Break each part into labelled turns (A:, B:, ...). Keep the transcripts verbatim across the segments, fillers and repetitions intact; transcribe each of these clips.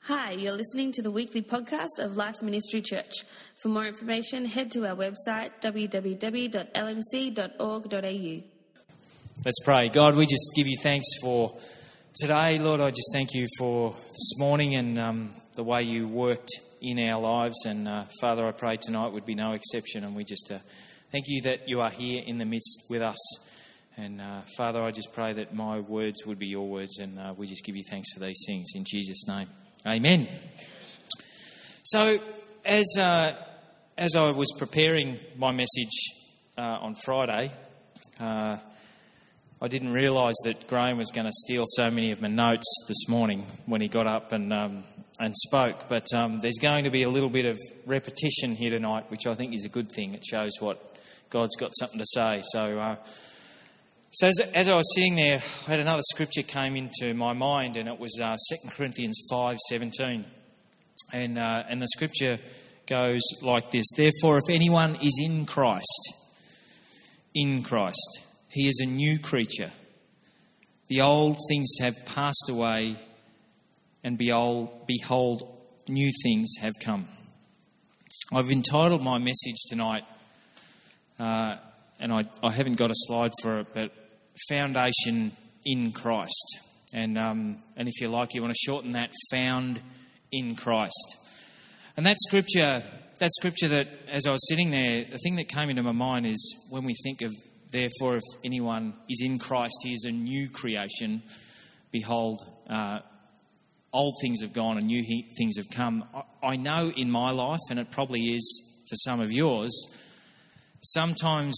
A: Hi, you're listening to the weekly podcast of Life Ministry Church. For more information, head to our website, w w w dot l m c dot org dot a u.
B: Let's pray. God, we just give you thanks for today. Lord, I just thank you for this morning and um, the way you worked in our lives. And uh, Father, I pray tonight would be no exception. And we just uh, thank you that you are here in the midst with us. And uh, Father, I just pray that my words would be your words. And uh, we just give you thanks for these things in Jesus' name. Amen. So, as uh, as I was preparing my message uh, on Friday, uh, I didn't realise that Graham was going to steal so many of my notes this morning when he got up and um, and spoke. But um, there's going to be a little bit of repetition here tonight, which I think is a good thing. It shows what God's got something to say. So. Uh, So as, as I was sitting there, I had another scripture came into my mind, and it was uh, Second Corinthians five seventeen. And, uh, and the scripture goes like this: "Therefore, if anyone is in Christ, in Christ, he is a new creature. The old things have passed away, and behold, behold, new things have come." I've entitled my message tonight, uh, and I, I haven't got a slide for it, but Foundation in Christ. And um, and if you like, you want to shorten that, Found in Christ. And that scripture, that scripture that, as I was sitting there, the thing that came into my mind is when we think of, therefore, if anyone is in Christ, he is a new creation. Behold, uh, old things have gone and new he- things have come. I, I know in my life, and it probably is for some of yours, sometimes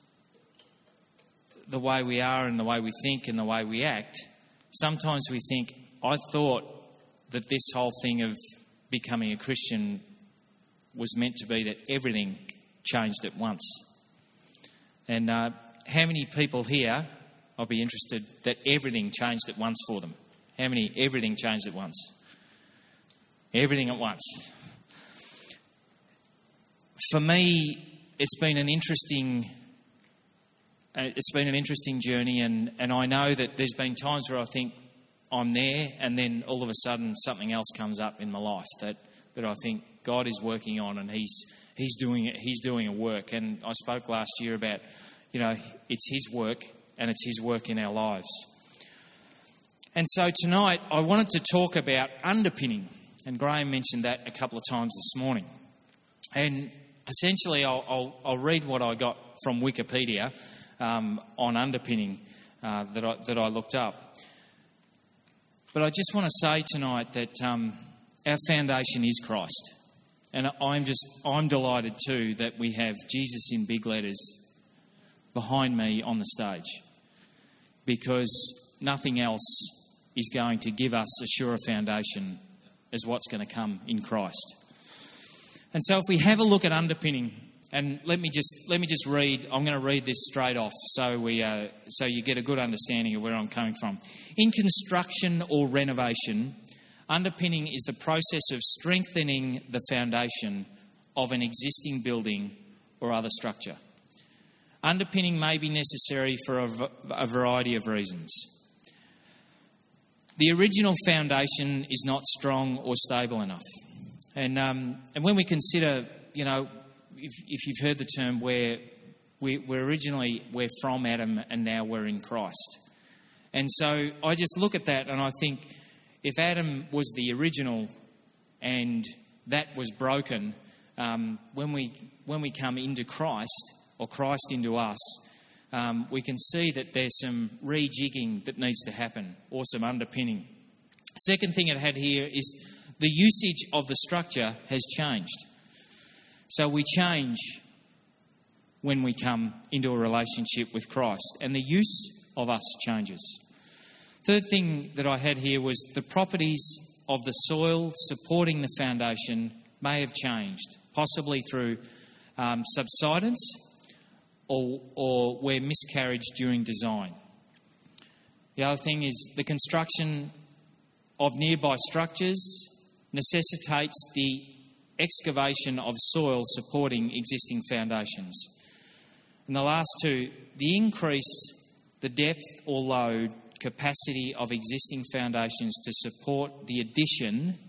B: the way we are and the way we think and the way we act, sometimes we think, I thought that this whole thing of becoming a Christian was meant to be that everything changed at once. And uh, how many people here, I'll be interested, that everything changed at once for them? How many, everything changed at once? Everything at once. For me, it's been an interesting It's been an interesting journey, and, and I know that there's been times where I think I'm there, and then all of a sudden something else comes up in my life that, that I think God is working on, and He's He's doing it. He's doing a work. And I spoke last year about, you know, it's His work, and it's His work in our lives. And so tonight I wanted to talk about underpinning, and Graham mentioned that a couple of times this morning. And essentially, I'll I'll, I'll read what I got from Wikipedia. Um, on underpinning uh, that I that I looked up. But I just want to say tonight that um, our foundation is Christ, and I'm just I'm delighted too that we have Jesus in big letters behind me on the stage, because nothing else is going to give us a surer foundation as what's going to come in Christ. And so if we have a look at underpinning. And let me just let me just read. I'm going to read this straight off, so we uh, so you get a good understanding of where I'm coming from. In construction or renovation, underpinning is the process of strengthening the foundation of an existing building or other structure. Underpinning may be necessary for a, a variety of reasons. The original foundation is not strong or stable enough, and um, and when we consider, you know. If, if you've heard the term where we, we're originally, we're from Adam and now we're in Christ. And so I just look at that and I think if Adam was the original and that was broken, um, when we when we come into Christ or Christ into us, um, we can see that there's some rejigging that needs to happen or some underpinning. Second thing it had here is the usage of the structure has changed. So we change when we come into a relationship with Christ, and the use of us changes. Third thing that I had here was the properties of the soil supporting the foundation may have changed, possibly through um, subsidence or, or where miscarriage during design. The other thing is the construction of nearby structures necessitates the excavation of soil supporting existing foundations. And the last two, the increase the depth or load capacity of existing foundations to support the addition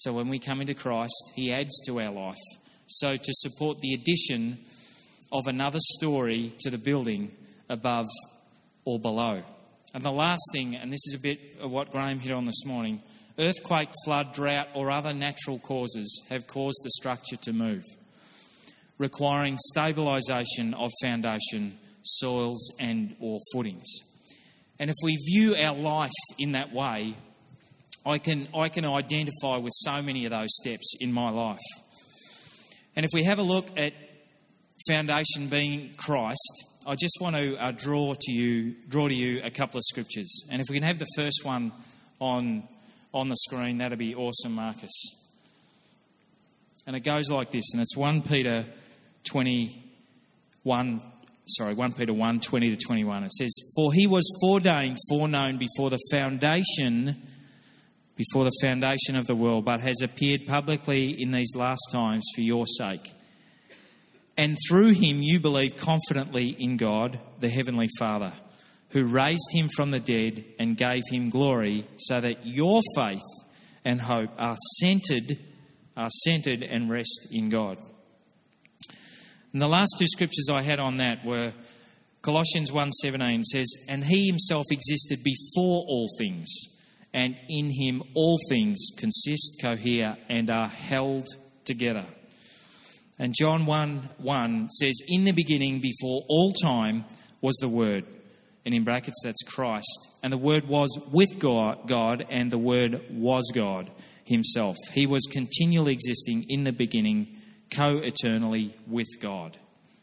B: So when we come into Christ, he adds to our life. So to support the addition of another story to the building above or below. And the last thing, and this is a bit of what Graham hit on this morning, earthquake, flood, drought or other natural causes have caused the structure to move, requiring stabilisation of foundation, soils and or footings. And if we view our life in that way, I can I can identify with so many of those steps in my life. And if we have a look at foundation being Christ, I just want to uh, draw to you draw to you a couple of scriptures. And if we can have the first one on on the screen, that'd be awesome, Marcus. And it goes like this, and it's First Peter twenty-one, sorry, First Peter one, twenty to twenty-one. It says, "For he was foreordained, foreknown before the foundation, before the foundation of the world, but has appeared publicly in these last times for your sake. And through him you believe confidently in God, the Heavenly Father, who raised him from the dead and gave him glory, so that your faith and hope are centered, are centered and rest in God." And the last two scriptures I had on that were Colossians one seventeen says, "And he himself existed before all things, and in him all things consist, cohere, and are held together." And John one one says, "In the beginning, before all time, was the Word." And in brackets, that's Christ. "And the Word was with God, God, and the Word was God himself. He was continually existing in the beginning, co-eternally with God."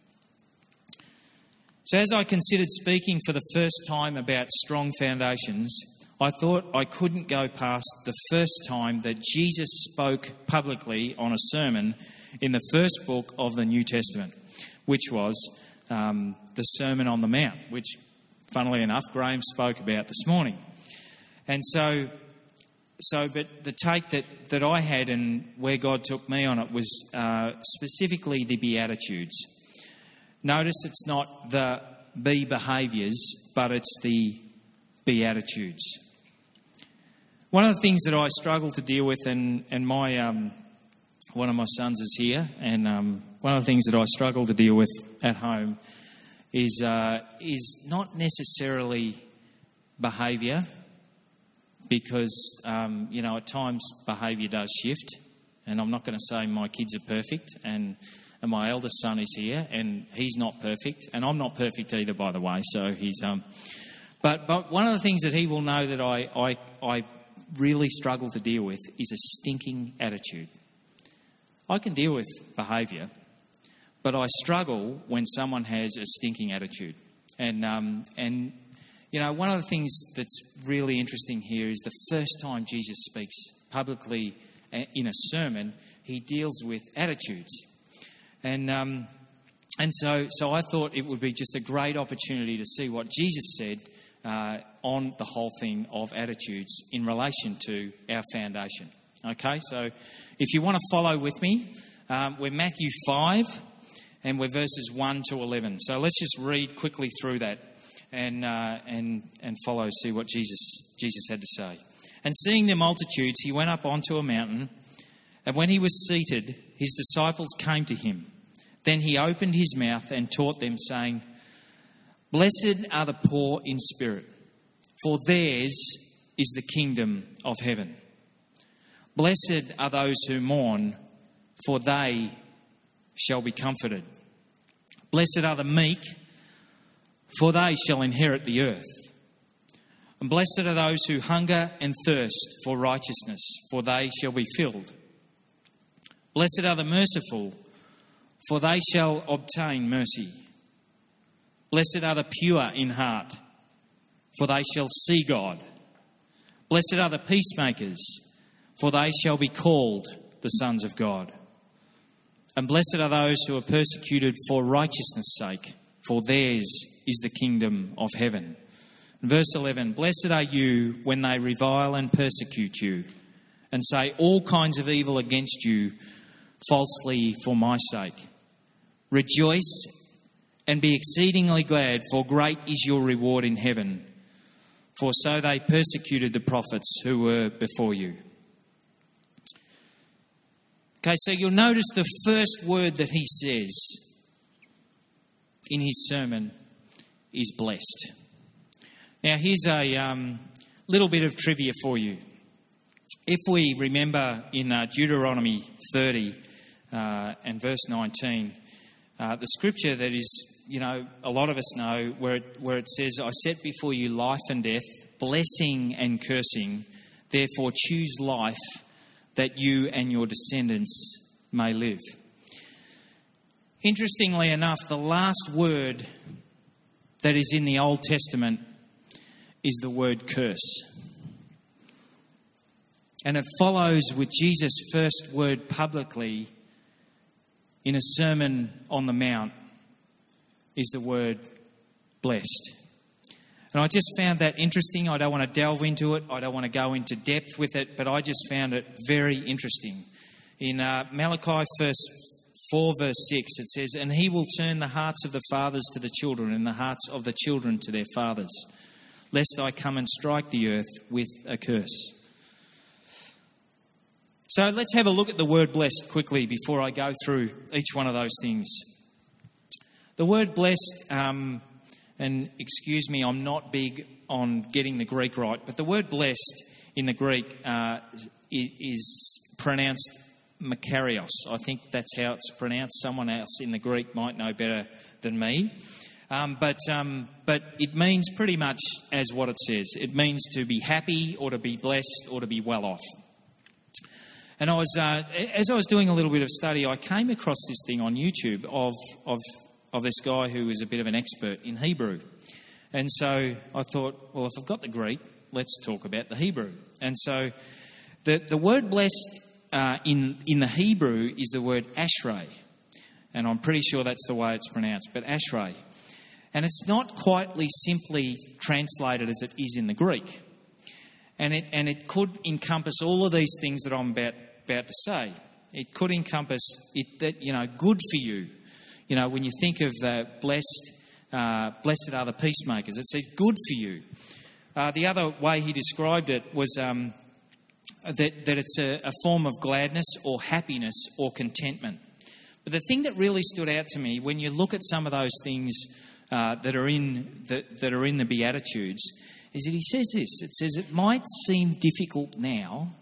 B: So as I considered speaking for the first time about strong foundations, I thought I couldn't go past the first time that Jesus spoke publicly on a sermon in the first book of the New Testament, which was um, the Sermon on the Mount, which, funnily enough, Graham spoke about this morning. And so, so, but the take that, that I had and where God took me on it was uh, specifically the Beatitudes. Notice it's not the be behaviours, but it's the Beatitudes. One of the things that I struggle to deal with, and, and my um, one of my sons is here, and um, one of the things that I struggle to deal with at home is uh, is not necessarily behaviour, because um, you know at times behaviour does shift, and I'm not going to say my kids are perfect, and, and my eldest son is here, and he's not perfect, and I'm not perfect either, by the way. So he's um, but but one of the things that he will know that I I I really struggle to deal with is a stinking attitude. I can deal with behaviour, but I struggle when someone has a stinking attitude. And, um, and you know, one of the things that's really interesting here is the first time Jesus speaks publicly in a sermon, he deals with attitudes. And um, and so, so I thought it would be just a great opportunity to see what Jesus said uh, on the whole thing of attitudes in relation to our foundation. Okay, so if you want to follow with me, um, we're Matthew five and we're verses one to eleven. So let's just read quickly through that and uh, and and follow, see what Jesus Jesus had to say. "And seeing the multitudes, he went up onto a mountain, and when he was seated, his disciples came to him. Then he opened his mouth and taught them, saying, 'Blessed are the poor in spirit, for theirs is the kingdom of heaven. Blessed are those who mourn, for they shall be comforted. Blessed are the meek, for they shall inherit the earth. And blessed are those who hunger and thirst for righteousness, for they shall be filled. Blessed are the merciful, for they shall obtain mercy. Blessed are the pure in heart, for they shall see God. Blessed are the peacemakers, for they shall be called the sons of God. And blessed are those who are persecuted for righteousness' sake, for theirs is the kingdom of heaven.' Verse eleven, 'Blessed are you when they revile and persecute you, and say all kinds of evil against you falsely for my sake. Rejoice and be exceedingly glad, for great is your reward in heaven. For so they persecuted the prophets who were before you.'" Okay, so you'll notice the first word that he says in his sermon is blessed. Now, here's a um, little bit of trivia for you. If we remember in uh, Deuteronomy thirty uh, and verse nineteen, uh, the scripture that is, you know, a lot of us know, where it, where it says, I set before you life and death, blessing and cursing, therefore choose life that you and your descendants may live. Interestingly enough, the last word that is in the Old Testament is the word curse. And it follows with Jesus' first word publicly in a Sermon on the Mount is the word blessed. And I just found that interesting. I don't want to delve into it. I don't want to go into depth with it, but I just found it very interesting. In uh, Malachi verse four, verse six, it says, and he will turn the hearts of the fathers to the children and the hearts of the children to their fathers, lest I come and strike the earth with a curse. So let's have a look at the word blessed quickly before I go through each one of those things. The word blessed... Um, And excuse me, I'm not big on getting the Greek right, but the word blessed in the Greek uh, is pronounced makarios. I think that's how it's pronounced. Someone else in the Greek might know better than me. Um, but um, but it means pretty much as what it says. It means to be happy or to be blessed or to be well off. And I was uh, as I was doing a little bit of study, I came across this thing on YouTube of of. of this guy who is a bit of an expert in Hebrew. And so I thought, well, if I've got the Greek, let's talk about the Hebrew. And so the, the word blessed uh, in, in the Hebrew is the word ashrei. And I'm pretty sure that's the way it's pronounced, but ashrei. And it's not quite simply translated as it is in the Greek. And it, and it could encompass all of these things that I'm about, about to say. It could encompass, it that you know, good for you. You know, when you think of uh, blessed, uh, blessed are the peacemakers, it says good for you. Uh, the other way he described it was um, that, that it's a, a form of gladness or happiness or contentment. But the thing that really stood out to me when you look at some of those things uh, that are in the, that are in the Beatitudes is that he says this. It says it might seem difficult now,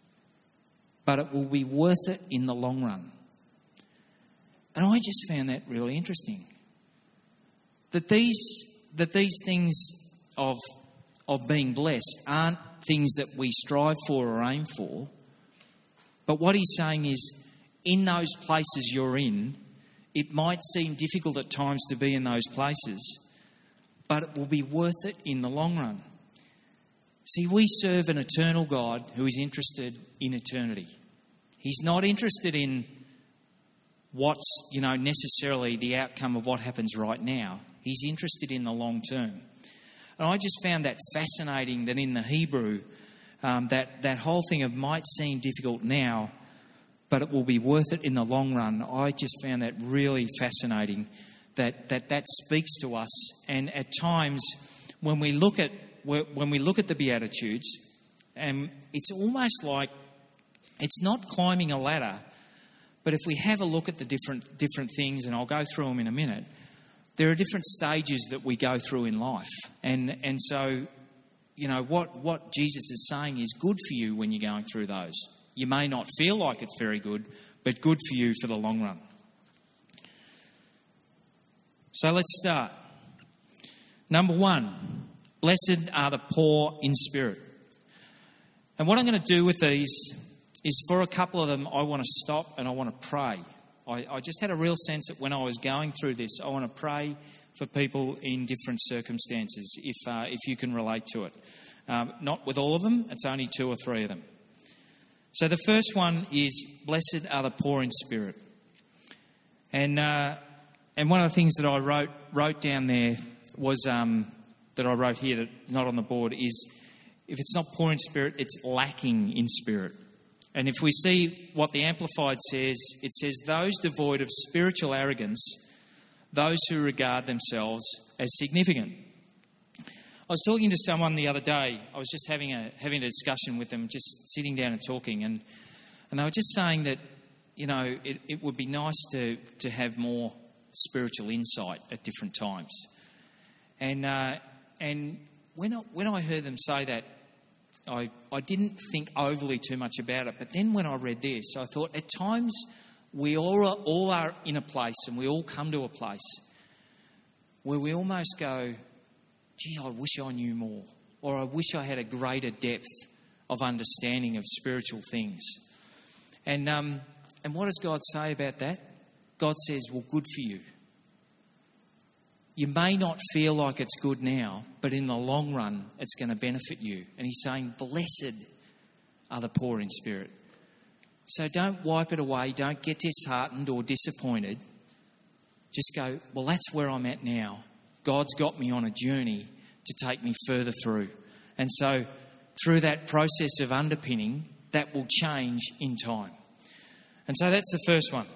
B: but it will be worth it in the long run. And I just found that really interesting. That these that these things of of being blessed aren't things that we strive for or aim for. But what he's saying is, in those places you're in, it might seem difficult at times to be in those places, but it will be worth it in the long run. See, we serve an eternal God who is interested in eternity. He's not interested in what's, you know, necessarily the outcome of what happens right now. He's interested in the long term. And I just found that fascinating that in the Hebrew, um, that, that whole thing of might seem difficult now, but it will be worth it in the long run. I just found that really fascinating, that that, that speaks to us. And at times, when we look at when we look at the Beatitudes, and it's almost like it's not climbing a ladder. But if we have a look at the different different things, and I'll go through them in a minute, there are different stages that we go through in life. And and so, you know, what, what Jesus is saying is good for you when you're going through those. You may not feel like it's very good, but good for you for the long run. So let's start. Number one, blessed are the poor in spirit. And what I'm going to do with these is for a couple of them, I want to stop and I want to pray. I, I just had a real sense that when I was going through this, I want to pray for people in different circumstances, if uh, if you can relate to it. Um, not with all of them, it's only two or three of them. So the first one is, blessed are the poor in spirit. And uh, and one of the things that I wrote wrote down there was, um, that I wrote here, that's not on the board, is if it's not poor in spirit, it's lacking in spirit. And if we see what the Amplified says, it says, those devoid of spiritual arrogance, those who regard themselves as significant. I was talking to someone the other day. I was just having a having a discussion with them, just sitting down and talking, and and they were just saying that you know, it, it would be nice to, to have more spiritual insight at different times. And uh, and when I, when I heard them say that, I, I didn't think overly too much about it. But then when I read this, I thought at times we all are, all are in a place, and we all come to a place where we almost go, gee, I wish I knew more, or I wish I had a greater depth of understanding of spiritual things. And um, and what does God say about that? God says, well, good for you. You may not feel like it's good now, but in the long run, it's going to benefit you. And he's saying, blessed are the poor in spirit. So don't wipe it away. Don't get disheartened or disappointed. Just go, well, that's where I'm at now. God's got me on a journey to take me further through. And so through that process of underpinning, that will change in time. And so that's the first one.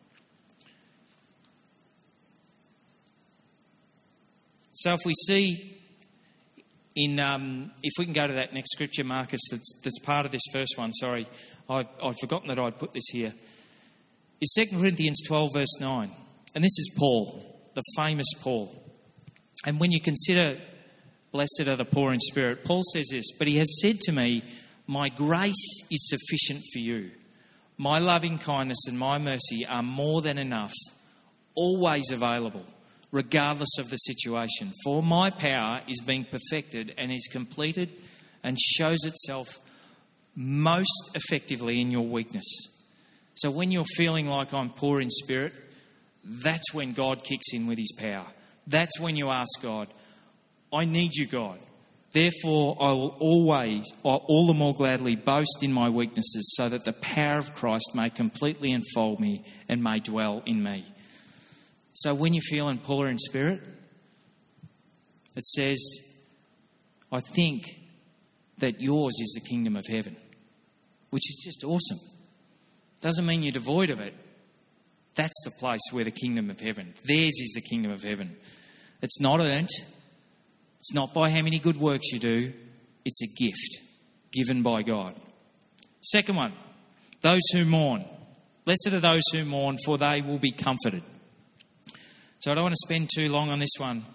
B: So if we see in, um, if we can go to that next scripture, Marcus, that's, that's part of this first one. Sorry, I've, I'd forgotten that I'd put this here. Is Second Corinthians twelve verse nine. And this is Paul, the famous Paul. And when you consider blessed are the poor in spirit, Paul says this, but he has said to me, my grace is sufficient for you. My loving kindness and my mercy are more than enough, always available, regardless of the situation. For my power is being perfected and is completed and shows itself most effectively in your weakness. So when you're feeling like I'm poor in spirit, that's when God kicks in with his power. That's when you ask God, I need you, God. Therefore, I will always, or all the more gladly, boast in my weaknesses so that the power of Christ may completely enfold me and may dwell in me. So when you're feeling poor in spirit, it says, I think that yours is the kingdom of heaven, which is just awesome. Doesn't mean you're devoid of it. That's the place where the kingdom of heaven, theirs is the kingdom of heaven. It's not earned. It's not by how many good works you do. It's a gift given by God. Second one, those who mourn. Blessed are those who mourn, for they will be comforted. So I don't want to spend too long on this one.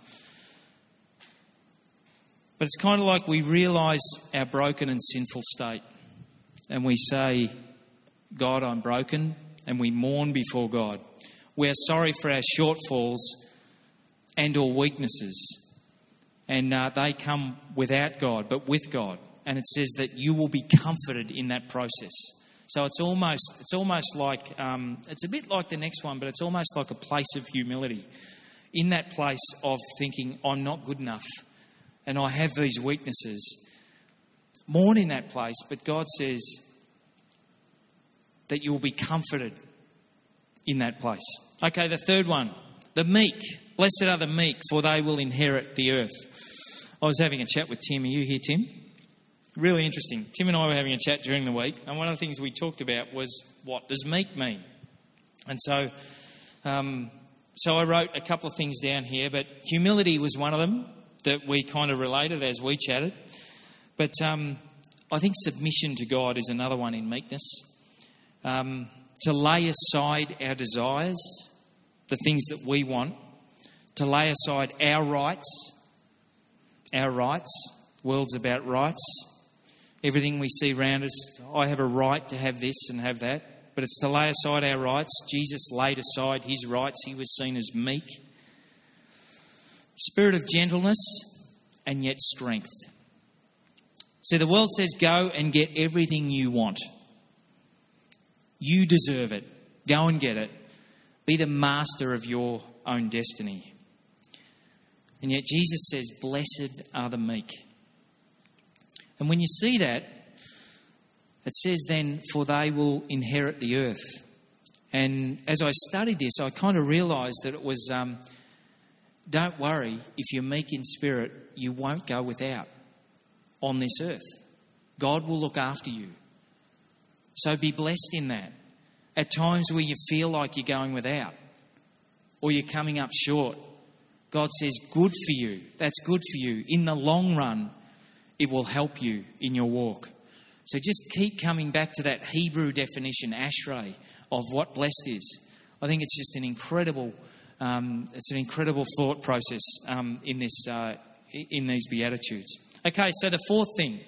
B: But it's kind of like we realise our broken and sinful state. And we say, God, I'm broken. And we mourn before God. We are sorry for our shortfalls and or weaknesses. And uh, they come without God, but with God. And it says that you will be comforted in that process. So it's almost it's almost like, um, it's a bit like the next one, but it's almost like a place of humility. In that place of thinking, I'm not good enough and I have these weaknesses. Mourn in that place, but God says that you will be comforted in that place. Okay, the third one, the meek. Blessed are the meek, for they will inherit the earth. I was having a chat with Tim. Are you here, Tim? Really interesting. Tim and I were having a chat during the week, and one of the things we talked about was, what does meek mean? And so, um, so I wrote a couple of things down here, but humility was one of them that we kind of related as we chatted. But um, I think submission to God is another one in meekness. Um, to lay aside our desires, the things that we want, to lay aside our rights, our rights, world's about rights. Everything we see around us, I have a right to have this and have that, but it's to lay aside our rights. Jesus laid aside his rights. He was seen as meek. Spirit of gentleness and yet strength. See, the world says go and get everything you want. You deserve it. Go and get it. Be the master of your own destiny. And yet Jesus says, blessed are the meek. And when you see that, it says then, for they will inherit the earth. And as I studied this, I kind of realised that it was, um, don't worry, if you're meek in spirit, you won't go without on this earth. God will look after you. So be blessed in that. At times where you feel like you're going without or you're coming up short, God says, good for you. That's good for you. In the long run, it will help you in your walk. So just keep coming back to that Hebrew definition, ashrei, of what blessed is. I think it's just an incredible, um, it's an incredible thought process um, in this, uh, in these Beatitudes. Okay, so the fourth thing,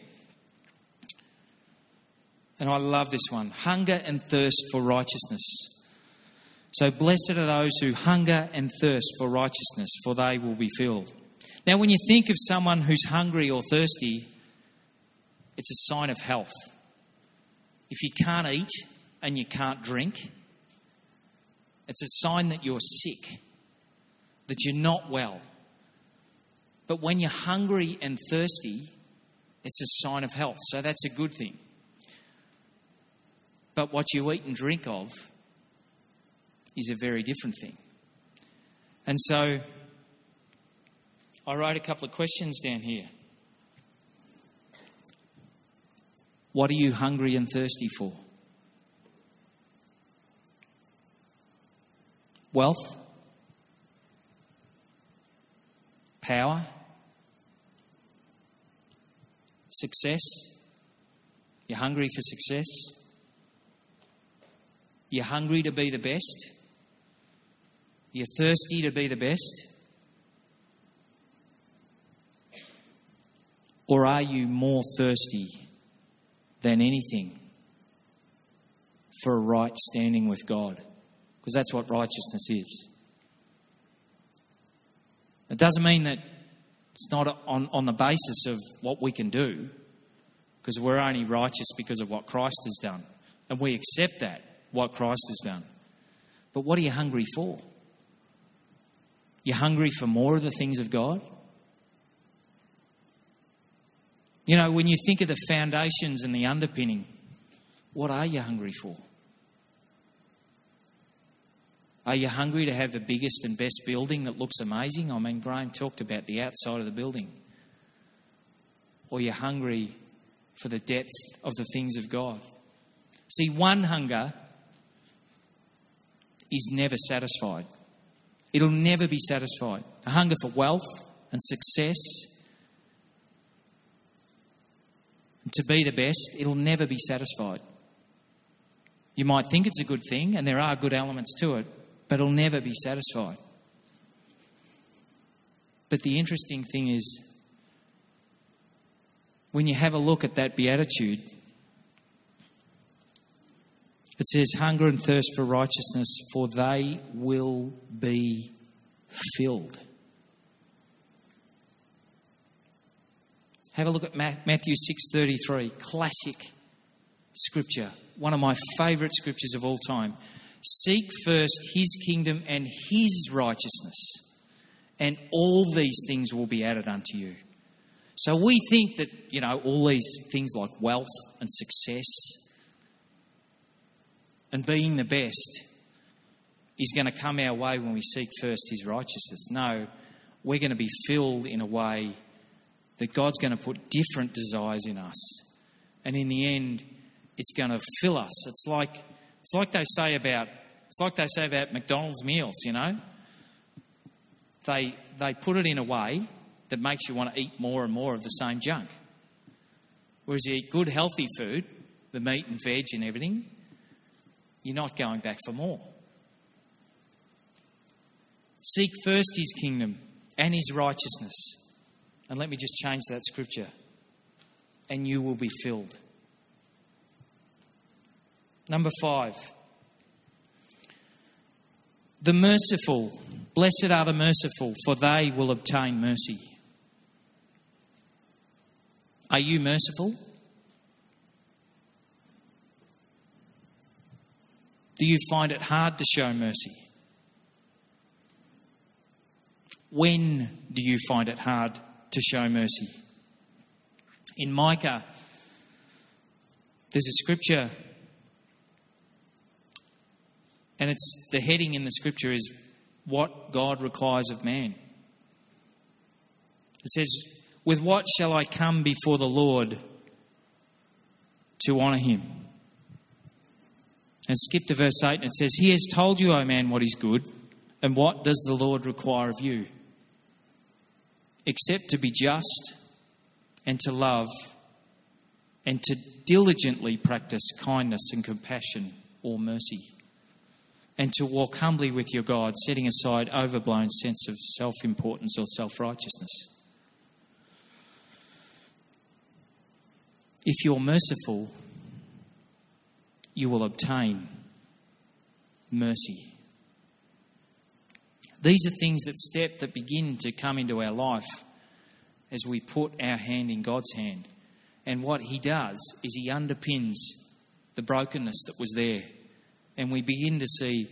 B: and I love this one, hunger and thirst for righteousness. So blessed are those who hunger and thirst for righteousness, for they will be filled. Now, when you think of someone who's hungry or thirsty, it's a sign of health. If you can't eat and you can't drink, it's a sign that you're sick, that you're not well. But when you're hungry and thirsty, it's a sign of health. So that's a good thing. But what you eat and drink of is a very different thing. And so I wrote a couple of questions down here. What are you hungry and thirsty for? Wealth? Power? Success? You're hungry for success? You're hungry to be the best? You're thirsty to be the best? Or are you more thirsty than anything for a right standing with God? Because that's what righteousness is. It doesn't mean that it's not on, on the basis of what we can do, because we're only righteous because of what Christ has done. And we accept that, what Christ has done. But what are you hungry for? You're hungry for more of the things of God? You know, when you think of the foundations and the underpinning, what are you hungry for? Are you hungry to have the biggest and best building that looks amazing? I mean, Graham talked about the outside of the building. Or you're hungry for the depth of the things of God? See, one hunger is never satisfied. It'll never be satisfied. A hunger for wealth and success, and to be the best, it'll never be satisfied. You might think it's a good thing, and there are good elements to it, but it'll never be satisfied. But the interesting thing is, when you have a look at that beatitude, it says, hunger and thirst for righteousness, for they will be filled. Have a look at Matthew six thirty-three, classic scripture, one of my favourite scriptures of all time. Seek first his kingdom and his righteousness, and all these things will be added unto you. So we think that, you know, all these things like wealth and success and being the best is going to come our way when we seek first his righteousness. No, we're going to be filled in a way that God's going to put different desires in us. And in the end, it's going to fill us. It's like it's like they say about it's like they say about McDonald's meals, you know. They they put it in a way that makes you want to eat more and more of the same junk. Whereas you eat good, healthy food, the meat and veg and everything, you're not going back for more. Seek first his kingdom and his righteousness. And let me just change that scripture. And you will be filled. Number five. The merciful. Blessed are the merciful, for they will obtain mercy. Are you merciful? Do you find it hard to show mercy? When do you find it hard to show mercy? In Micah, there's a scripture, and it's the heading in the scripture is what God requires of man. It says, with what shall I come before the Lord to honour him? And skip to verse eight, and it says, he has told you, O man, what is good, and what does the Lord require of you? Except to be just and to love and to diligently practice kindness and compassion or mercy, and to walk humbly with your God, setting aside overblown sense of self-importance or self-righteousness. If you're merciful, you will obtain mercy. These are things that step that begin to come into our life as we put our hand in God's hand. And what he does is he underpins the brokenness that was there. And we begin to see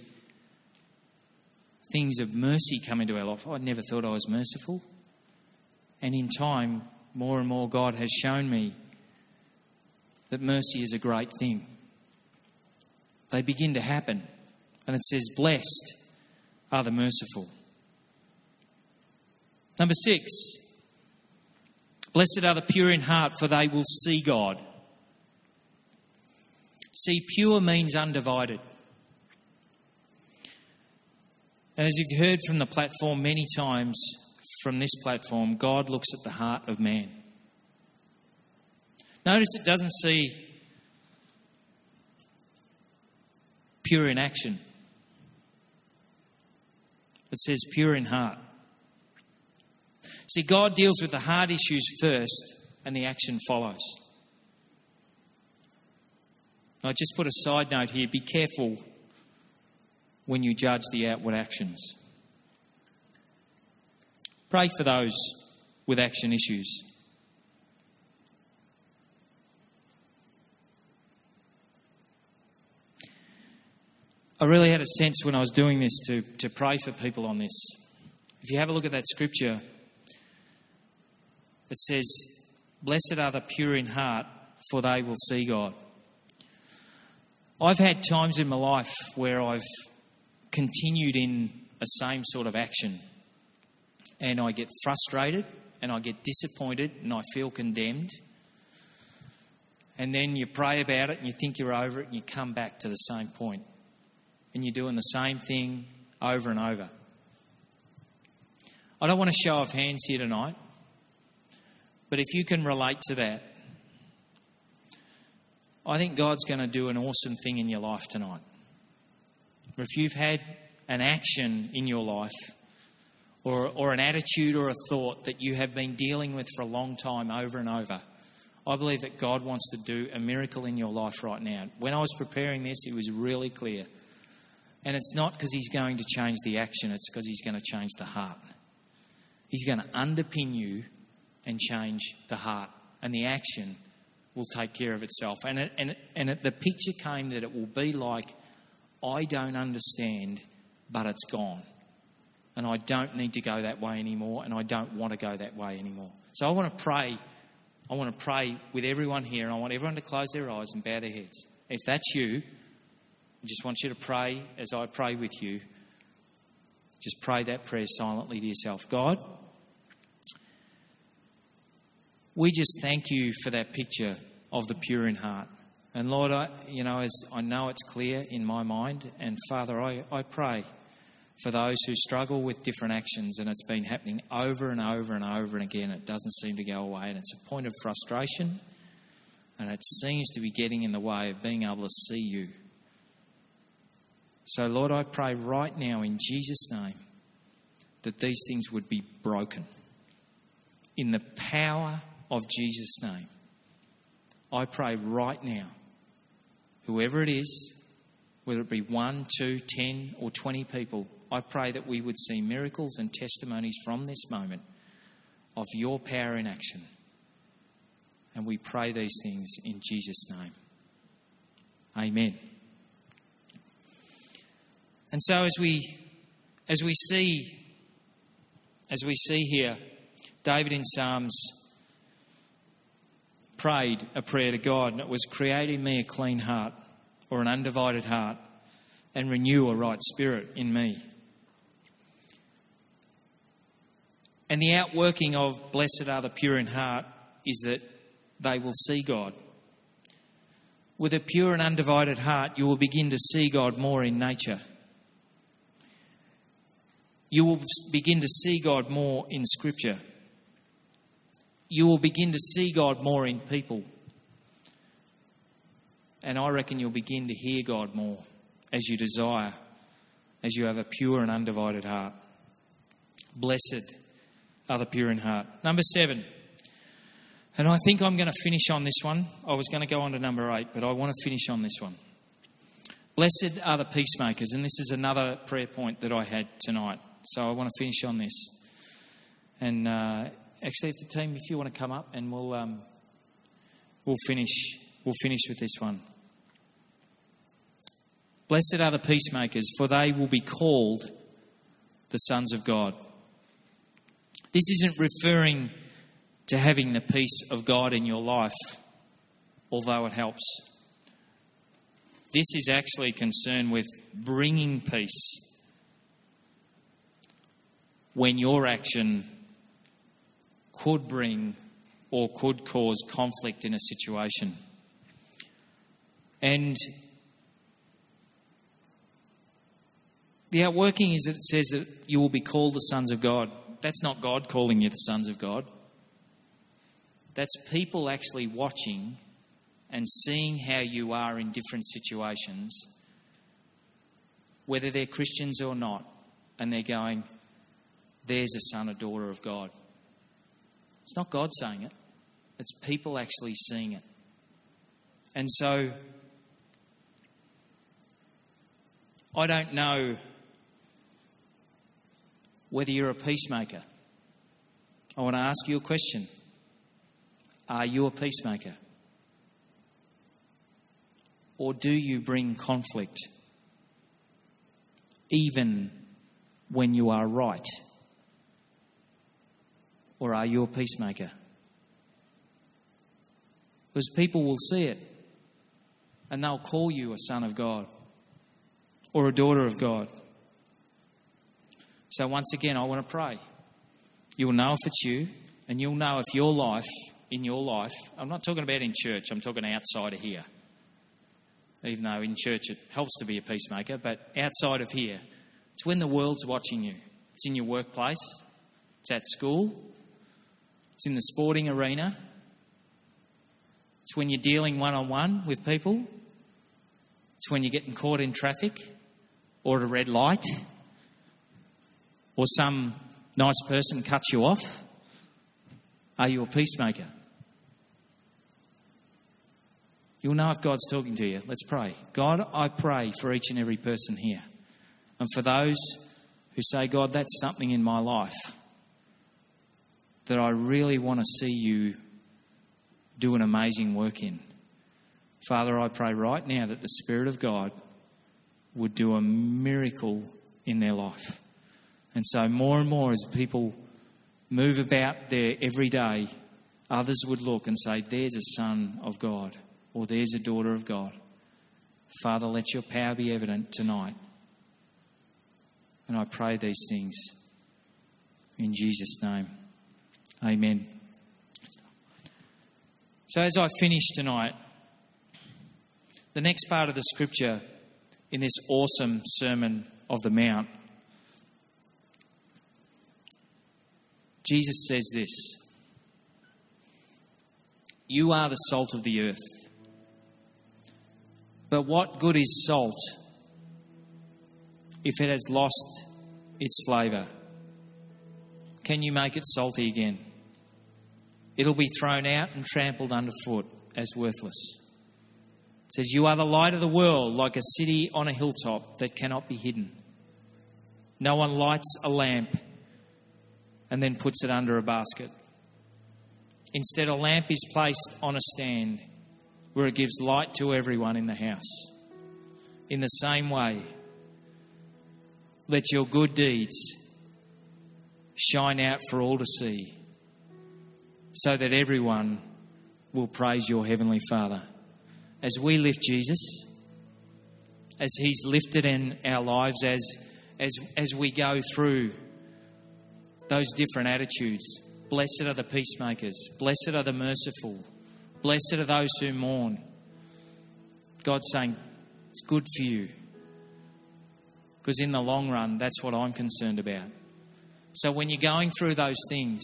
B: things of mercy come into our life. Oh, I never thought I was merciful. And in time, more and more God has shown me that mercy is a great thing. They begin to happen. And it says, blessed are the merciful. Number six, blessed are the pure in heart, for they will see God. See, pure means undivided. And as you've heard from the platform many times, from this platform, God looks at the heart of man. Notice it doesn't see pure in action. It says pure in heart. See, God deals with the heart issues first and the action follows. I just put a side note here. Be careful when you judge the outward actions. Pray for those with action issues. I really had a sense when I was doing this to, to pray for people on this. If you have a look at that scripture, it says, blessed are the pure in heart, for they will see God. I've had times in my life where I've continued in a same sort of action, and I get frustrated and I get disappointed and I feel condemned. And then you pray about it and you think you're over it and you come back to the same point. And you're doing the same thing over and over. I don't want to show off hands here tonight, but if you can relate to that, I think God's going to do an awesome thing in your life tonight. Or if you've had an action in your life or, or an attitude or a thought that you have been dealing with for a long time over and over, I believe that God wants to do a miracle in your life right now. When I was preparing this, it was really clear. And it's not because he's going to change the action, it's because he's going to change the heart. He's going to underpin you and change the heart. And the action will take care of itself. And it, and, it, and it, the picture came that it will be like, I don't understand, but it's gone. And I don't need to go that way anymore, and I don't want to go that way anymore. So I want to pray. I want to pray with everyone here, and I want everyone to close their eyes and bow their heads. If that's you, I just want you to pray as I pray with you. Just pray that prayer silently to yourself. God, we just thank you for that picture of the pure in heart. And Lord, I, you know, as I know it's clear in my mind, and Father, I, I pray for those who struggle with different actions, and it's been happening over and over and over and again. It doesn't seem to go away, and it's a point of frustration, and it seems to be getting in the way of being able to see you. So, Lord, I pray right now in Jesus' name that these things would be broken. In the power of Jesus' name, I pray right now, whoever it is, whether it be one, two, ten or twenty people, I pray that we would see miracles and testimonies from this moment of your power in action. And we pray these things in Jesus' name. Amen. And so as we as we see as we see here, David in Psalms prayed a prayer to God, and it was, create in me a clean heart, or an undivided heart, and renew a right spirit in me. And the outworking of blessed are the pure in heart is that they will see God. With a pure and undivided heart, you will begin to see God more in nature. You will begin to see God more in Scripture. You will begin to see God more in people. And I reckon you'll begin to hear God more as you desire, as you have a pure and undivided heart. Blessed are the pure in heart. Number seven. And I think I'm going to finish on this one. I was going to go on to number eight, but I want to finish on this one. Blessed are the peacemakers. And this is another prayer point that I had tonight. So I want to finish on this. And uh, actually, if the team, if you want to come up, and we'll um, we'll finish we'll finish with this one. Blessed are the peacemakers, for they will be called the sons of God. This isn't referring to having the peace of God in your life, although it helps. This is actually concerned with bringing peace when your action could bring or could cause conflict in a situation. And the outworking is that it says that you will be called the sons of God. That's not God calling you the sons of God. That's people actually watching and seeing how you are in different situations, whether they're Christians or not, and they're going, there's a son or daughter of God. It's not God saying it. It's people actually seeing it. And so, I don't know whether you're a peacemaker. I want to ask you a question. Are you a peacemaker? Or do you bring conflict even when you are right? Or are you a peacemaker? Because people will see it and they'll call you a son of God or a daughter of God. So once again, I want to pray. You'll know if it's you, and you'll know if your life, in your life, I'm not talking about in church, I'm talking outside of here. Even though in church it helps to be a peacemaker, but outside of here, it's when the world's watching you. It's in your workplace, it's at school, it's in the sporting arena, it's when you're dealing one-on-one with people, it's when you're getting caught in traffic or at a red light, or some nice person cuts you off. Are you a peacemaker? You'll know if God's talking to you. Let's pray. God, I pray for each and every person here. And for those who say, God, that's something in my life that I really want to see you do an amazing work in. Father, I pray right now that the Spirit of God would do a miracle in their life. And so more and more as people move about their everyday, others would look and say, there's a son of God, or there's a daughter of God. Father, let your power be evident tonight. And I pray these things in Jesus' name. Amen. So as I finish tonight, the next part of the scripture in this awesome Sermon of the Mount, Jesus says this: you are the salt of the earth. But what good is salt if it has lost its flavour? Can you make it salty again? It'll be thrown out and trampled underfoot as worthless. It says, you are the light of the world, like a city on a hilltop that cannot be hidden. No one lights a lamp and then puts it under a basket. Instead, a lamp is placed on a stand where it gives light to everyone in the house. In the same way, let your good deeds shine out for all to see, so that everyone will praise your Heavenly Father. As we lift Jesus, as He's lifted in our lives, as, as, as we go through those different attitudes. Blessed are the peacemakers. Blessed are the merciful. Blessed are those who mourn. God's saying, it's good for you. Because in the long run, that's what I'm concerned about. So when you're going through those things,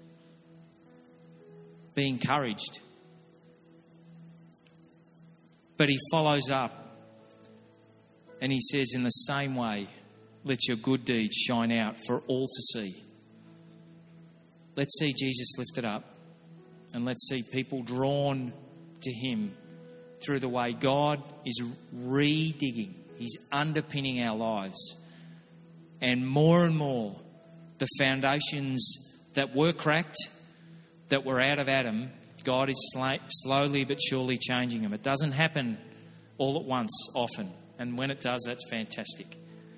B: be encouraged. But he follows up and he says, in the same way, let your good deeds shine out for all to see. Let's see Jesus lifted up, and let's see people drawn to him through the way God is re-digging. He's underpinning our lives. And more and more, the foundations that were cracked, that were out of Adam, God is sl- slowly but surely changing them. It doesn't happen all at once, often. And when it does, that's fantastic.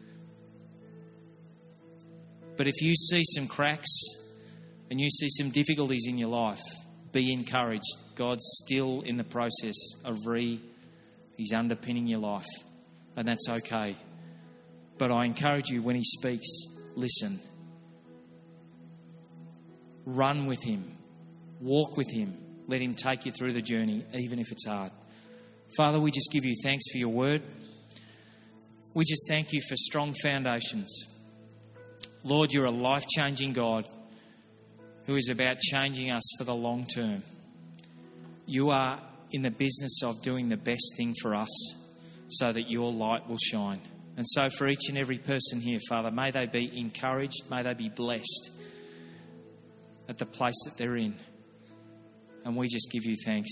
B: But if you see some cracks and you see some difficulties in your life, be encouraged. God's still in the process of re... He's underpinning your life. And that's okay. But I encourage you, when he speaks, listen. Run with him. Walk with him. Let him take you through the journey, even if it's hard. Father, we just give you thanks for your word. We just thank you for strong foundations. Lord, you're a life-changing God who is about changing us for the long term. You are in the business of doing the best thing for us so that your light will shine. And so for each and every person here, Father, may they be encouraged, may they be blessed at the place that they're in. And we just give you thanks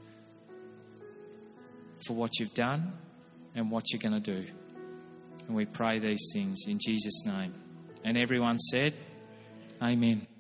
B: for what you've done and what you're going to do. And we pray these things in Jesus' name. And everyone said, Amen.